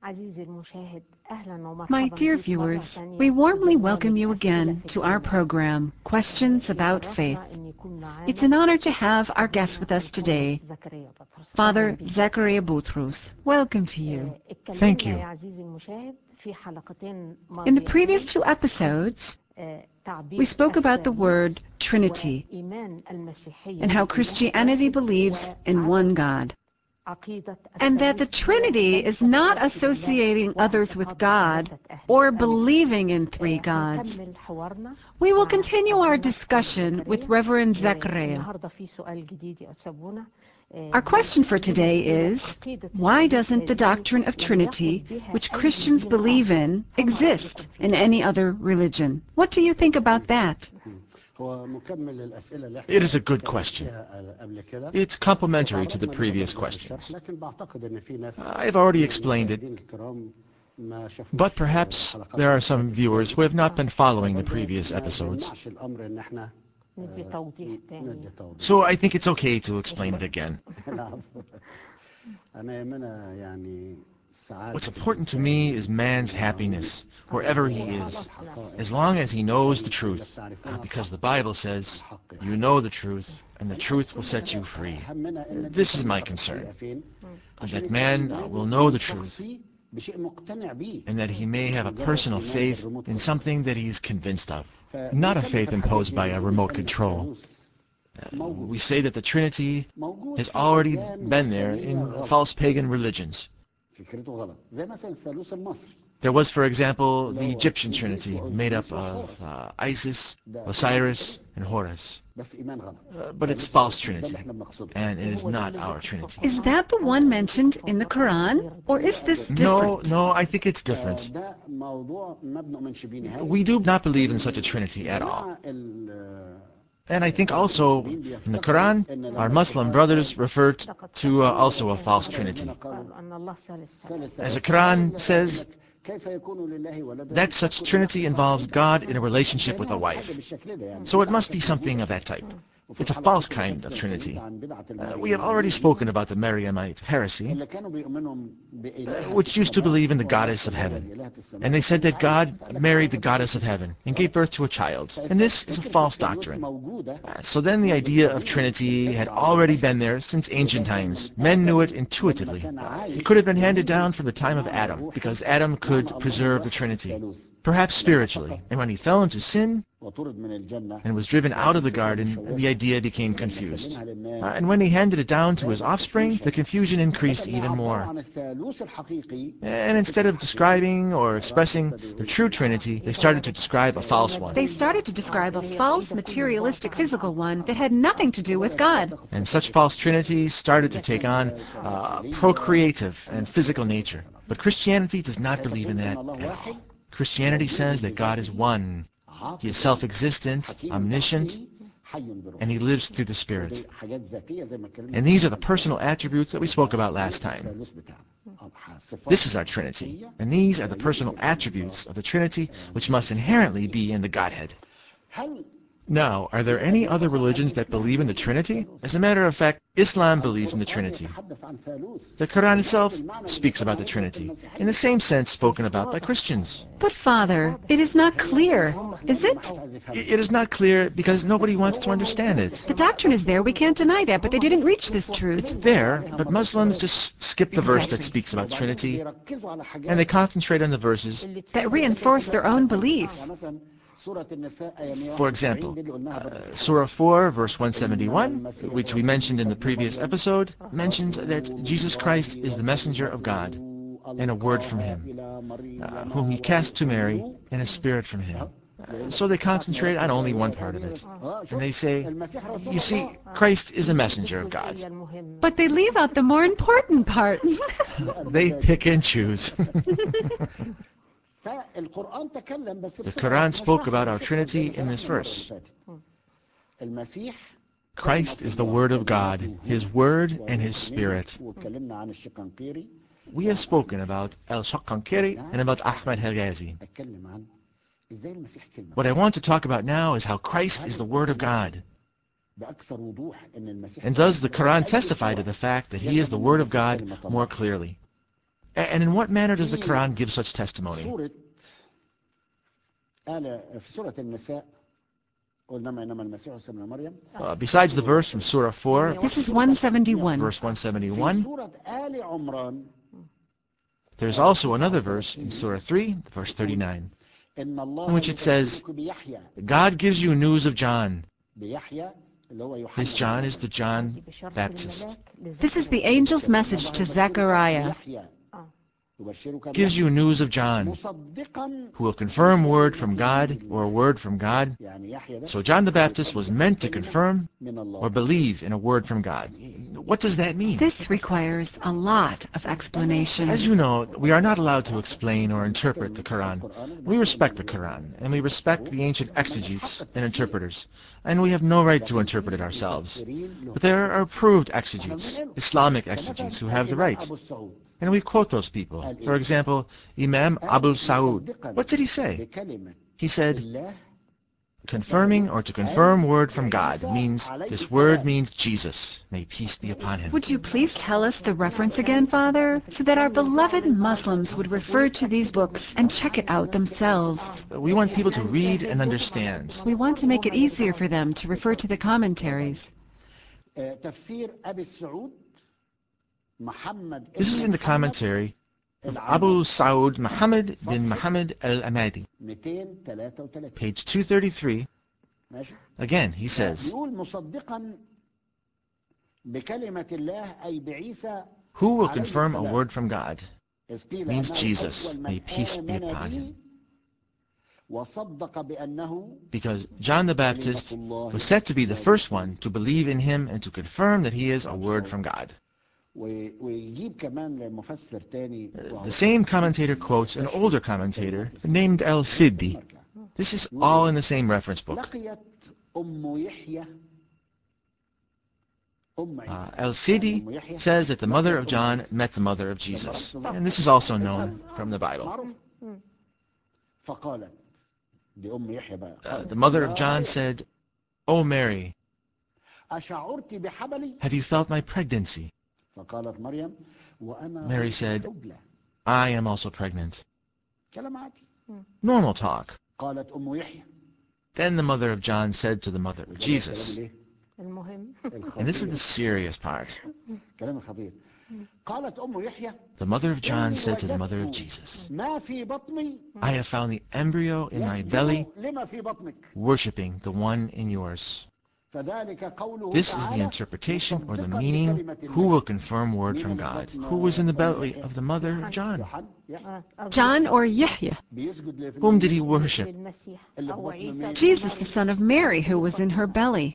My dear viewers, we warmly welcome you again to our program, Questions About Faith. It's an honor to have our guest with us today, Father Zachariah Boutros. Welcome to you. Thank you. In the previous two episodes, we spoke about the word Trinity and how Christianity believes in one God, and that the Trinity is not associating others with God or believing in three gods. We will continue our discussion with Reverend Zachariah. Our question for today is, why doesn't the doctrine of Trinity, which Christians believe in, exist in any other religion? What do you think about that? It is a good question. It's complementary to the previous questions. I've already explained it, but perhaps there are some viewers who have not been following the previous episodes. So I think it's okay to explain it again. What's important to me is man's happiness, wherever he is, as long as he knows the truth, because the Bible says, you know the truth, and the truth will set you free. This is my concern, that man will know the truth, and that he may have a personal faith in something that he is convinced of, not a faith imposed by a remote control. We say that the Trinity has already been there in false pagan religions. There was, for example, the Egyptian Trinity, made up of Isis, Osiris, and Horus. But it's false Trinity, and it is not our Trinity. Is that the one mentioned in the Quran, or is this different? No, I think it's different. We do not believe in such a Trinity at all. And I think also in the Quran, our Muslim brothers refer to also a false Trinity. As the Quran says, that such Trinity involves God in a relationship with a wife. So it must be something of that type. It's a false kind of Trinity. We have already spoken about the Mariamite heresy, which used to believe in the goddess of heaven. And they said that God married the goddess of heaven and gave birth to a child. And this is a false doctrine. So then the idea of Trinity had already been there since ancient times. Men knew it intuitively. It could have been handed down from the time of Adam, because Adam could preserve the Trinity, perhaps spiritually. And when he fell into sin and was driven out of the garden, the idea became confused. And when he handed it down to his offspring, the confusion increased even more. And instead of describing or expressing the true Trinity, they started to describe a false one. They started to describe a false, materialistic, physical one that had nothing to do with God. And such false trinities started to take on procreative and physical nature. But Christianity does not believe in that at all. Christianity says that God is one. He is self-existent, omniscient, and he lives through the Spirit. And these are the personal attributes that we spoke about last time. This is our Trinity, and these are the personal attributes of the Trinity which must inherently be in the Godhead. Now, are there any other religions that believe in the Trinity? As a matter of fact, Islam believes in the Trinity. The Quran itself speaks about the Trinity, in the same sense spoken about by Christians. But Father, it is not clear, is it? It is not clear because nobody wants to understand it. The doctrine is there, we can't deny that, but they didn't reach this truth. It's there, but Muslims just skip the verse that speaks about Trinity, and they concentrate on the verses that reinforce their own belief. For example, Surah 4, verse 171, which we mentioned in the previous episode, mentions that Jesus Christ is the messenger of God, and a word from him, whom he cast to Mary, and a spirit from him. So they concentrate on only one part of it. And they say, you see, Christ is a messenger of God. But they leave out the more important part. They pick and choose. The Quran spoke about our Trinity in this verse. Christ is the Word of God, His Word and His Spirit. We have spoken about Al-Shaqanqiri and about Ahmad Hijazi. What I want to talk about now is how Christ is the Word of God. And does the Quran testify to the fact that He is the Word of God more clearly? And in what manner does the Quran give such testimony? Besides the verse from Surah 4, This is 171. verse 171, there's also another verse in Surah 3, verse 39, in which it says, God gives you news of John. This John is the John Baptist. This is the angel's message to Zechariah. Gives you news of John, who will confirm word from God or word from God. So John the Baptist was meant to confirm or believe in a word from God. What does that mean? This requires a lot of explanation. As you know, we are not allowed to explain or interpret the Quran. We respect the Quran, and we respect the ancient exegetes and interpreters, and we have no right to interpret it ourselves. But there are approved exegetes, Islamic exegetes, who have the right. And we quote those people. For example, Imam Abu Sa'ud. What did he say? He said, confirming or to confirm word from God means, this word means Jesus. May peace be upon him. Would you please tell us the reference again, Father, so that our beloved Muslims would refer to these books and check it out themselves? We want people to read and understand. We want to make it easier for them to refer to the commentaries. This is in the commentary of Abu Sa'ud Muhammad bin Muhammad al-Amadi, page 233. Again, he says, who will confirm a word from God means Jesus, may peace be upon him. Because John the Baptist was said to be the first one to believe in him and to confirm that he is a word from God. The same commentator quotes an older commentator named Al-Siddi. This is all in the same reference book. Al-Siddi says that the mother of John met the mother of Jesus. And this is also known from the Bible. The mother of John said, O Mary, have you felt my pregnancy? Mary said, I am also pregnant. Normal talk. Then the mother of John said to the mother of Jesus, and this is the serious part. The mother of John said to the mother of Jesus, I have found the embryo in my belly, worshipping the one in yours. This is the interpretation or the meaning, who will confirm word from God. Who was in the belly of the mother of John? John or Yahya? Whom did he worship? Jesus, the son of Mary, who was in her belly.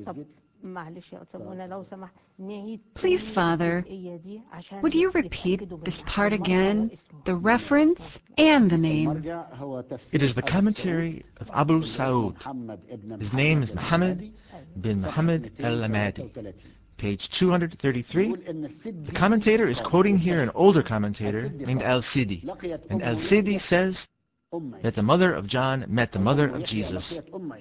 Please, Father, would you repeat this part again, the reference and the name? It is the commentary of Abu Sa'ud. His name is Muhammad bin Muhammad al-Amadi, page 233. The commentator is quoting here an older commentator named Al-Siddi. And Al-Siddi says that the mother of John met the mother of Jesus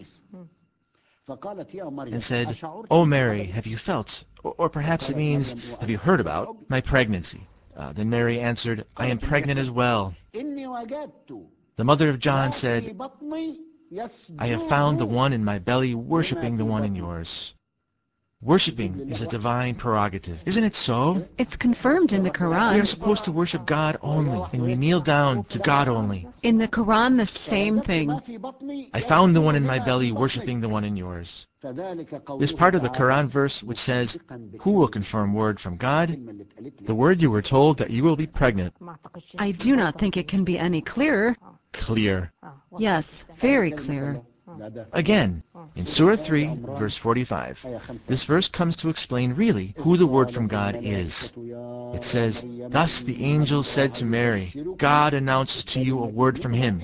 and said, O Mary, have you felt, or perhaps it means, have you heard about, my pregnancy? Then Mary answered, I am pregnant as well. The mother of John said, I have found the one in my belly worshipping the one in yours. Worshipping is a divine prerogative. Isn't it so? It's confirmed in the We are Quran. supposed to worship God only, and we kneel down to God only. In the Quran, the same thing. I found the one in my belly worshipping the one in yours. This part of the Quran verse which says, who will confirm word from God? The word you were told that you will be pregnant. I do not think it can be any clearer. Clear. Yes, very clear. Again, in Surah 3, verse 45, this verse comes to explain really who the word from God is. It says, thus the angel said to Mary, God announces to you a word from him.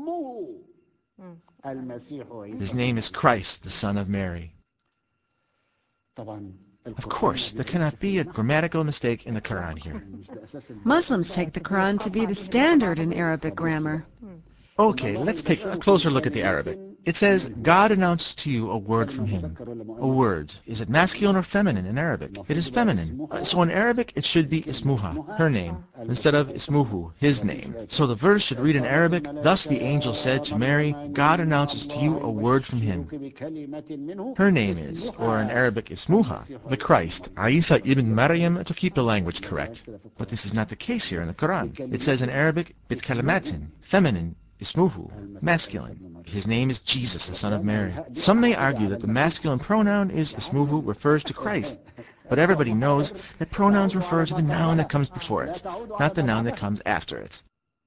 His name is Christ, the Son of Mary. Of course, there cannot be a grammatical mistake in the Quran here. Muslims take the Quran to be the standard in Arabic grammar. Okay, let's take a closer look at the Arabic. It says, God announced to you a word from him. A word. Is it masculine or feminine in Arabic? It is feminine. So in Arabic, it should be ismuha, her name, instead of ismuhu, his name. So the verse should read in Arabic, thus the angel said to Mary, God announces to you a word from him. Her name is, or in Arabic ismuha, the Christ, Isa ibn Maryam, to keep the language correct. But this is not the case here in the Quran. It says in Arabic, bit kalamatin, feminine, ismuhu, masculine. His name is Jesus, the son of Mary. Some may argue that the masculine pronoun is ismuhu refers to Christ, but everybody knows that pronouns refer to the noun that comes before it, not the noun that comes after it.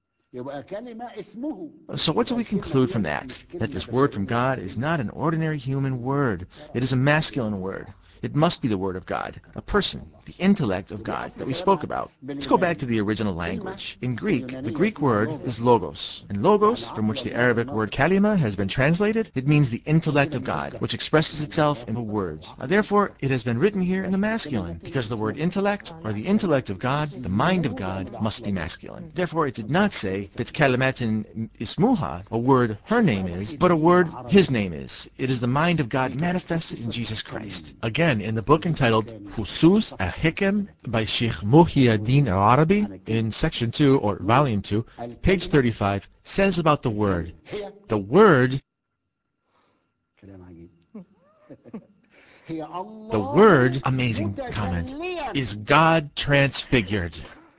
So what do we conclude from that? That this word from God is not an ordinary human word. It is a masculine word. It must be the word of God, a person, the intellect of God that we spoke about. Let's go back to the original language. In Greek, the Greek word is logos. And logos, from which the Arabic word kalima has been translated, it means the intellect of God, which expresses itself in words. Therefore, it has been written here in the masculine, because the word intellect, or the intellect of God, the mind of God, must be masculine. Therefore, it did not say, bit kalimatin ismuha, a word her name is, but a word his name is. It is the mind of God manifested in Jesus Christ. Again, in the book entitled Fusus al-Hikam by Sheikh Muhyiddin al-Arabi, in section 2 or volume 2, page 35, says about the word. The word, amazing comment, is God transfigured.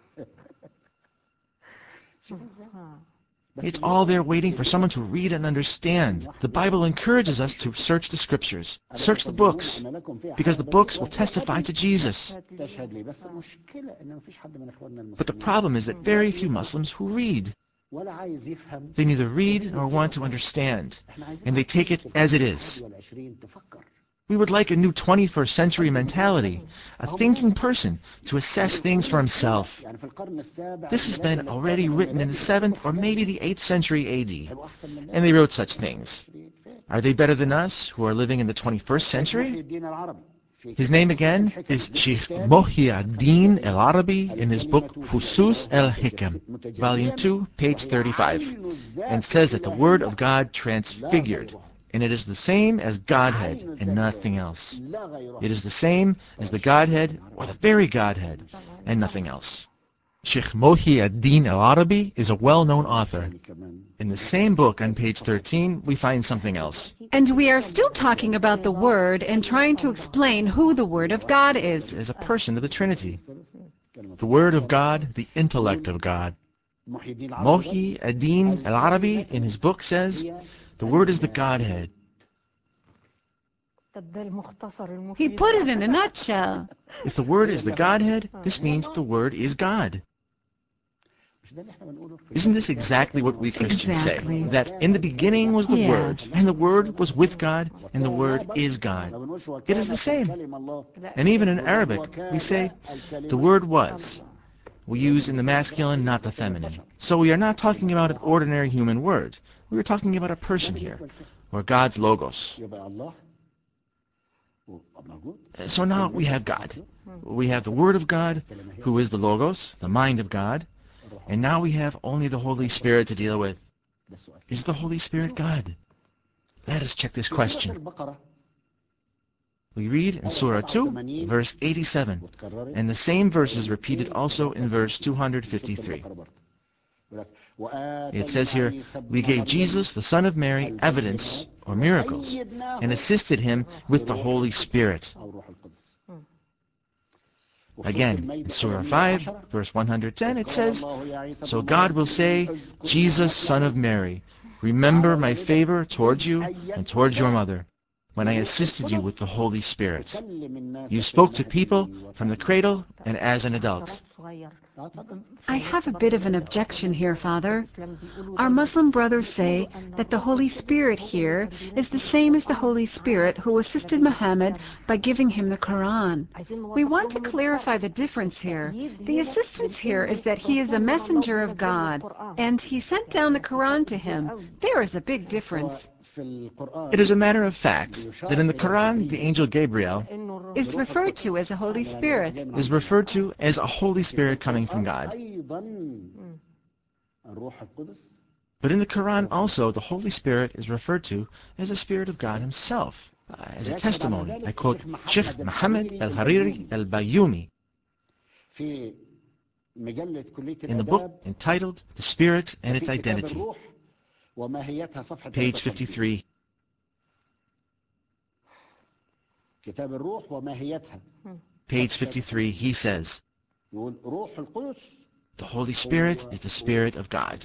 It's all there waiting for someone to read and understand. The Bible encourages us to search the scriptures, search the books, because the books will testify to Jesus. But the problem is that very few Muslims who read. They neither read nor want to understand, and they take it as it is. We would like a new 21st century mentality, a thinking person to assess things for himself. This has been already written in the 7th or maybe the 8th century AD, and they wrote such things. Are they better than us who are living in the 21st century? His name again is Sheikh Muhyiddin al-Arabi in his book Fusus al-Hikam, volume 2, page 35, and says that the word of God transfigured, and it is the same as Godhead and nothing else. It is the same as the Godhead or the very Godhead and nothing else. Sheikh Muhyiddin al-Arabi is a well-known author. In the same book on page 13, we find something else. And we are still talking about the Word and trying to explain who the Word of God is. As a person of the Trinity. The Word of God, the intellect of God. Muhyiddin al-Arabi in his book says, the Word is the Godhead. He put it in a nutshell. If the Word is the Godhead, this means the Word is God. Isn't this exactly what we Christians say? That in the beginning was the Word, and the Word was with God, and the Word is God. It is the same. And even in Arabic, we say, the Word was. We use in the masculine, not the feminine. So we are not talking about an ordinary human word. We are talking about a person here, or God's logos. So now we have God. We have the Word of God, who is the logos, the mind of God. And now we have only the Holy Spirit to deal with. Is the Holy Spirit God? Let us check this question. We read in Surah 2, verse 87, and the same verse is repeated also in verse 253. It says here, we gave Jesus, the Son of Mary, evidence, or miracles, and assisted him with the Holy Spirit. Again, in Surah 5, verse 110, it says, so God will say, Jesus, Son of Mary, remember my favor towards you and towards your mother, when I assisted you with the Holy Spirit. You spoke to people from the cradle and as an adult. I have a bit of an objection here, Father. Our Muslim brothers say that the Holy Spirit here is the same as the Holy Spirit who assisted Muhammad by giving him the Quran. We want to clarify the difference here. The assistance here is that he is a messenger of God, and he sent down the Quran to him. There is a big difference. It is a matter of fact that in the Quran, the angel Gabriel is referred to as a Holy Spirit. Is referred to as a Holy Spirit coming from God. But in the Quran also, the Holy Spirit is referred to as the Spirit of God Himself. As a testimony, I quote Sheikh Muhammad al-Hariri al-Bayoumi in the book entitled The Spirit and Its Identity, page 53. Page 53, he says, the Holy Spirit is the Spirit of God.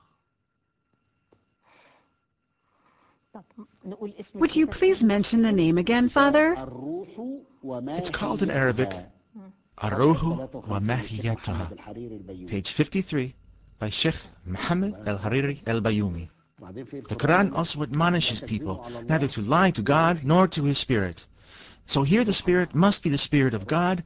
Would you please mention the name again, Father? It's called in Arabic, Ar-Ruhu wa Mahiyataha, page 53, by Sheikh Muhammad al-Hariri al-Bayoumi. The Quran also admonishes people neither to lie to God nor to His Spirit. So here the Spirit must be the Spirit of God.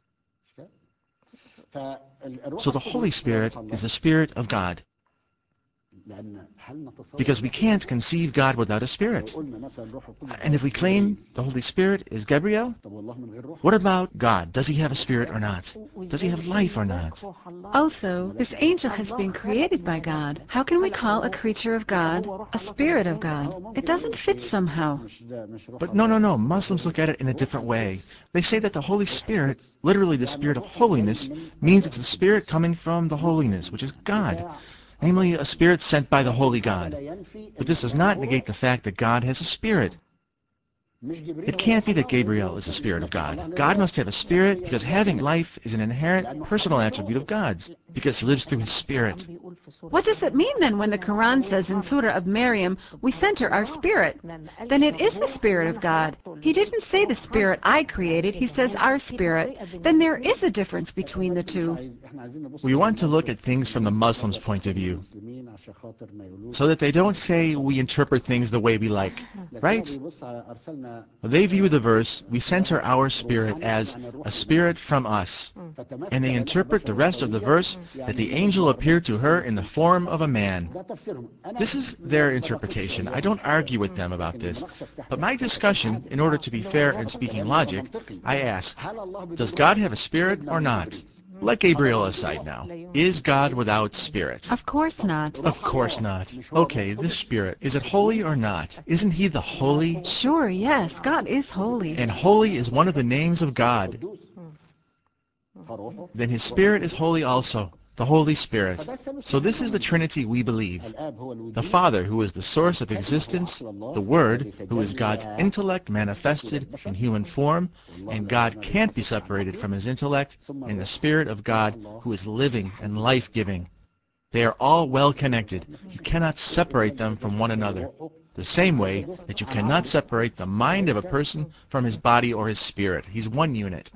So the Holy Spirit is the Spirit of God. Because we can't conceive God without a spirit. And if we claim the Holy Spirit is Gabriel, what about God? Does He have a spirit or not? Does He have life or not? Also, this angel has been created by God. How can we call a creature of God a spirit of God? It doesn't fit somehow. But no. Muslims look at it in a different way. They say that the Holy Spirit, literally the Spirit of holiness, means it's the Spirit coming from the holiness, which is God. Namely, a spirit sent by the Holy God. But this does not negate the fact that God has a spirit. It can't be that Gabriel is a spirit of God. God must have a spirit because having life is an inherent personal attribute of God's, because He lives through His Spirit. What does it mean then when the Quran says in Surah of Maryam, we sent her our spirit? Then it is the Spirit of God. He didn't say the spirit I created, He says our spirit. Then there is a difference between the two. We want to look at things from the Muslims' point of view, so that they don't say we interpret things the way we like, right? They view the verse, we sent her our spirit, as a spirit from us. And they interpret the rest of the verse that the angel appeared to her in the form of a man. This is their interpretation. I don't argue with them about this. But my discussion, in order to be fair and speaking logic, I ask, does God have a spirit or not? Let Gabriel aside now. Is God without spirit? Of course not. Of course not. Okay, this spirit, is it holy or not? Isn't He the holy? Sure, yes, God is holy. And holy is one of the names of God. Then His Spirit is holy also, the Holy Spirit. So this is the Trinity we believe. The Father, who is the source of existence, the Word, who is God's intellect manifested in human form, and God can't be separated from His intellect, and the Spirit of God, who is living and life-giving. They are all well connected. You cannot separate them from one another. The same way that you cannot separate the mind of a person from his body or his spirit. He's one unit.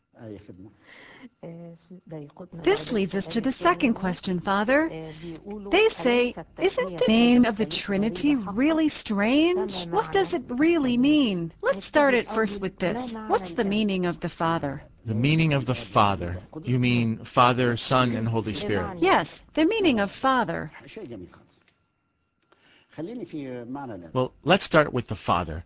This leads us to the second question, Father. They say, isn't the name of the Trinity really strange? What does it really mean? Let's start it first with this. What's the meaning of the Father? The meaning of the Father. You mean Father, Son, and Holy Spirit? Yes, the meaning of Father. Well, let's start with the Father.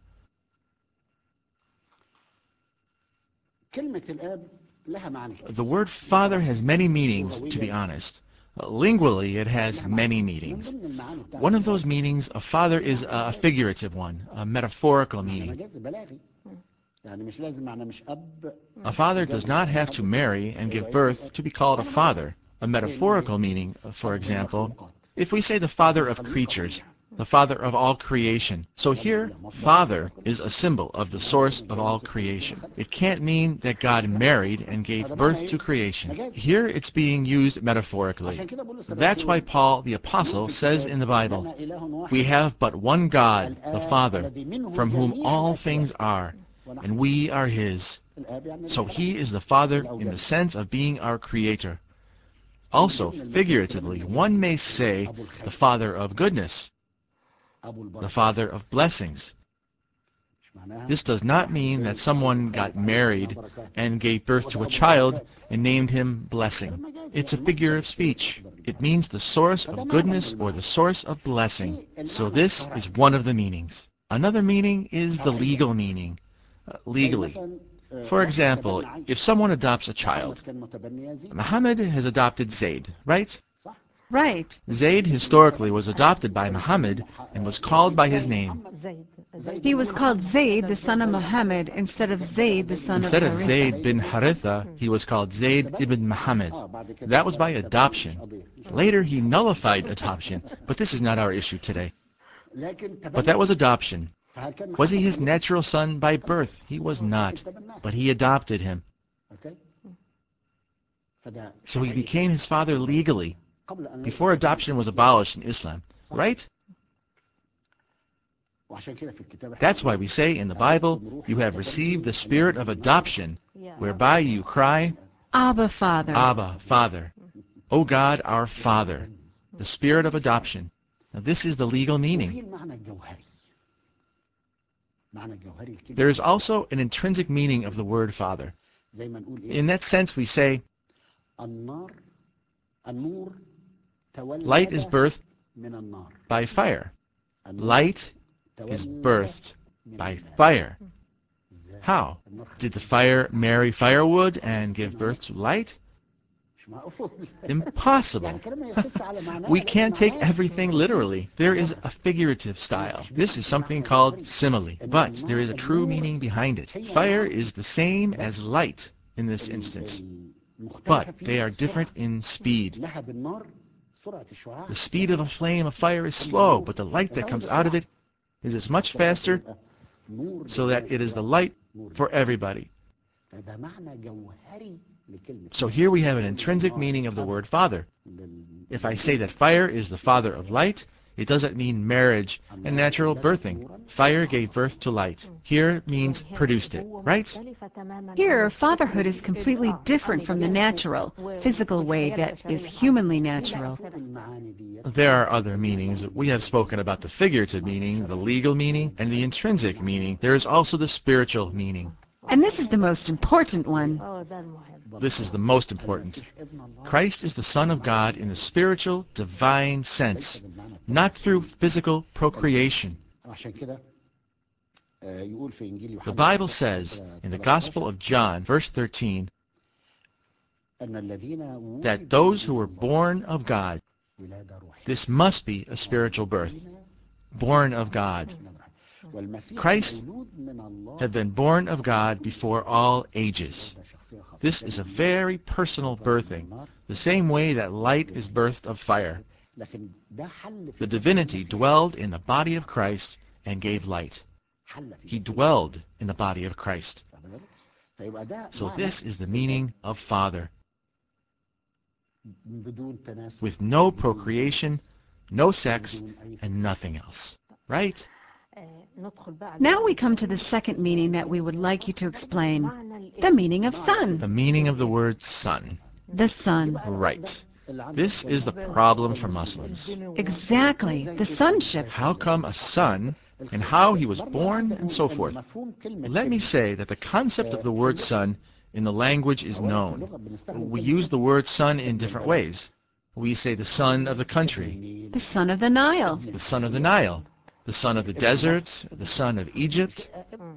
The word Father has many meanings, to be honest. Lingually, it has many meanings. One of those meanings, a father, is a figurative one, a metaphorical meaning. A father does not have to marry and give birth to be called a father. A metaphorical meaning, for example, if we say the father of creatures, the father of all creation. So here, Father is a symbol of the source of all creation. It can't mean that God married and gave birth to creation. Here it's being used metaphorically. That's why Paul the Apostle says in the Bible, we have but one God, the Father, from whom all things are, and we are His. So He is the Father in the sense of being our Creator. Also, figuratively, one may say the Father of goodness, the Father of blessings. This does not mean that someone got married and gave birth to a child and named him Blessing. It's a figure of speech. It means the source of goodness or the source of blessing. So this is one of the meanings. Another meaning is the legal meaning. Legally. For example, if someone adopts a child, Muhammad has adopted Zayd, right? Right. Zayd historically was adopted by Muhammad and was called by his name. He was called Zayd, the son of Muhammad, instead of Zayd, the son of Instead of Haritha. Zayd bin Haritha, he was called Zayd ibn Muhammad. That was by adoption. Later he nullified adoption, but this is not our issue today. But that was adoption. Was he his natural son by birth? He was not, but he adopted him. So he became his father legally, before adoption was abolished in Islam, right? That's why we say in the Bible, you have received the spirit of adoption, whereby you cry, Abba, Father. Abba, Father. O God, our Father. The spirit of adoption. Now this is the legal meaning. There is also an intrinsic meaning of the word Father. In that sense we say, light is birthed by fire. Light is birthed by fire. How? Did the fire marry firewood and give birth to light? Impossible. We can't take everything literally. There is a figurative style. This is something called simile, but there is a true meaning behind it. Fire is the same as light in this instance, but they are different in speed. The speed of a flame of fire is slow, but the light that comes out of it is as much faster, so that it is the light for everybody. So here we have an intrinsic meaning of the word Father. If I say that fire is the father of light, it doesn't mean marriage and natural birthing. Fire gave birth to light. Here means produced it, right? Here, fatherhood is completely different from the natural, physical way that is humanly natural. There are other meanings. We have spoken about the figurative meaning, the legal meaning, and the intrinsic meaning. There is also the spiritual meaning. And this is the most important one. This is the most important. Christ is the Son of God in the spiritual, divine sense, not through physical procreation. The Bible says in the Gospel of John, verse 13, that those who were born of God, this must be a spiritual birth, born of God. Christ had been born of God before all ages. This is a very personal birthing, the same way that light is birthed of fire. The divinity dwelled in the body of Christ and gave light. He dwelled in the body of Christ. So this is the meaning of Father. With no procreation, no sex, and nothing else. Right? Now we come to the second meaning that we would like you to explain. The meaning of son. The meaning of the word son. The son. Right. This is the problem for Muslims. Exactly. The sonship. How come a son, and how he was born, and so forth. Let me say that the concept of the word son in the language is known. We use the word son in different ways. We say the son of the country, The son of the Nile. the son of the Nile, the son of the desert, the son of Egypt.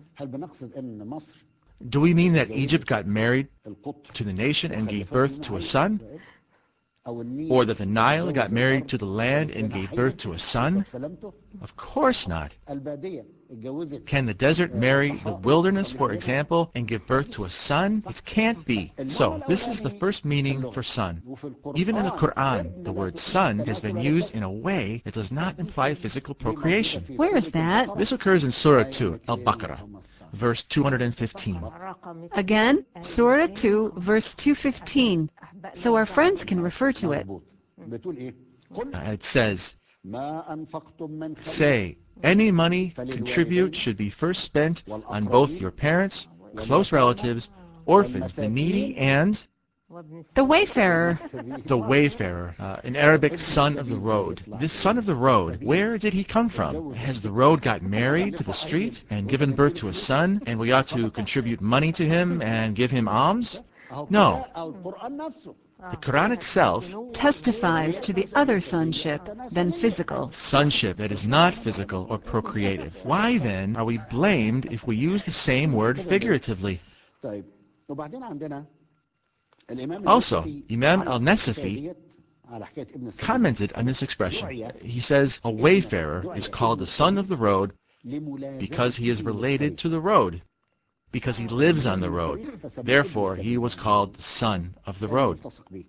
Do we mean that Egypt got married to the nation and gave birth to a son? Or that the Nile got married to the land and gave birth to a son? Of course not. Can the desert marry the wilderness, for example, and give birth to a son? It can't be. So, this is the first meaning for son. Even in the Quran, the word son has been used in a way that does not imply physical procreation. Where is that? This occurs in Surah 2, Al-Baqarah, verse 215. Again, Surah 2, verse 215, so our friends can refer to it. It says, say, any money contribute should be first spent on both your parents, close relatives, orphans, the needy, and The wayfarer. the wayfarer, in Arabic, son of the road. This son of the road, where did he come from? Has the road got married to the street and given birth to a son, and we ought to contribute money to him and give him alms? No. The Quran itself Testifies to the other sonship than physical. sonship that is not physical or procreative. Why then are we blamed if we use the same word figuratively? Also, Imam al-Nasafi commented on this expression. He says, a wayfarer is called the son of the road because he is related to the road, because he lives on the road. Therefore, he was called the son of the road.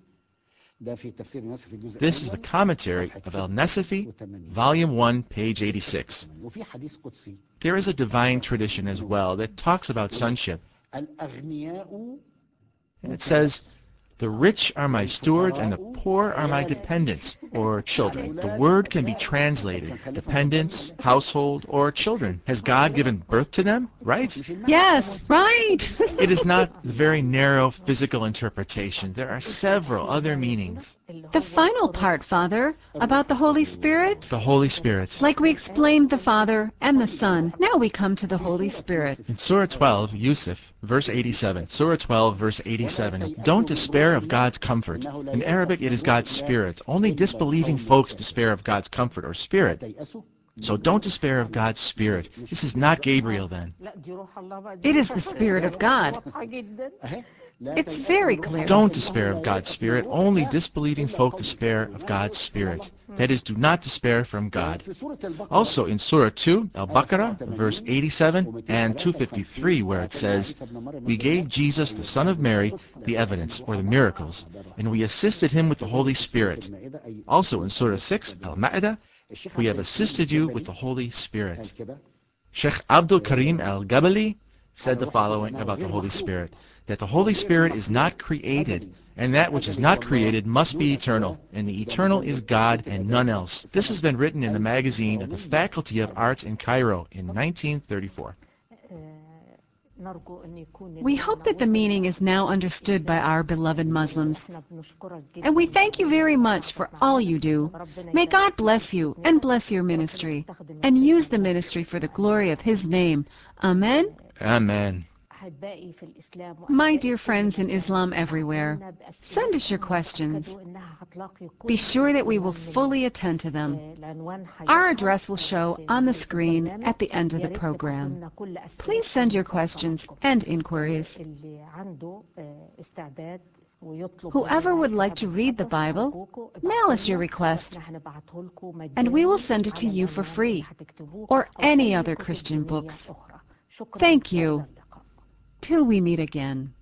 This is the commentary of Al-Nasafi, Volume 1, page 86. There is a divine tradition as well that talks about sonship. And it says, the rich are my stewards and the poor are my dependents, or children. The word can be translated dependents, household, or children. Has God given birth to them? Right? Yes, right. It is not the very narrow physical interpretation. There are several other meanings. The final part, Father, about the Holy Spirit. The Holy Spirit. Like we explained the Father and the Son, now we come to the Holy Spirit. In Surah 12, Yusuf, verse 87. Surah 12, verse 87. Don't despair of God's comfort. In Arabic, it is God's Spirit. Only disbelieving folks despair of God's comfort or Spirit. So don't despair of God's Spirit. This is not Gabriel then. It is the Spirit of God. It's very clear. Don't despair of God's Spirit. Only disbelieving folk despair of God's Spirit. That is, do not despair from God. Also in Surah 2, Al-Baqarah, verse 87 and 253, where it says, we gave Jesus, the son of Mary, the evidence, or the miracles, and we assisted him with the Holy Spirit. Also in Surah 6, Al-Ma'idah, we have assisted you with the Holy Spirit. Sheikh Abdul Karim Al-Gabali said the following about the Holy Spirit, that the Holy Spirit is not created, and that which is not created must be eternal, and the eternal is God and none else. This has been written in the magazine of the Faculty of Arts in Cairo in 1934. We hope that the meaning is now understood by our beloved Muslims. And we thank you very much for all you do. May God bless you and bless your ministry, and use the ministry for the glory of His name. Amen. Amen. My dear friends in Islam everywhere, send us your questions. Be sure that we will fully attend to them. Our address will show on the screen at the end of the program. Please send your questions and inquiries. Whoever would like to read the Bible, mail us your request, and we will send it to you for free, or any other Christian books. Thank you. Till we meet again.